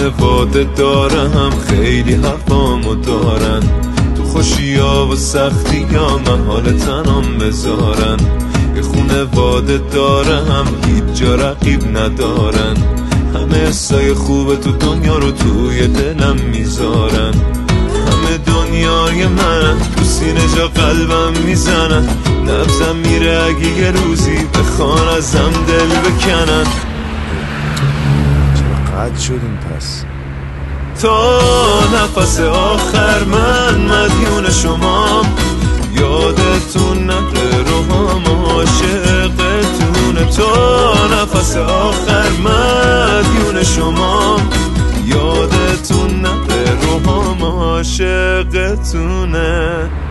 خونواده دارم خیلی حقامو دارن، تو خوشیا و سختی ها محال تنم بذارن. یه خونواده دارم هیچ جا رقیب ندارن، همه حسای خوب تو دنیا رو توی دلم میذارن. همه دنیای من تو سینه جا قلبم میزنن، نبضم میره اگه یه روزی بخوان ازم دل بکنن. چرا قد شدیم پس؟ تا نفس آخر من مدیون شمام، یادتون نره روحام عاشقتونه. تا نفس آخر مدیون شمام، یادتون نره روحام عاشقتونه.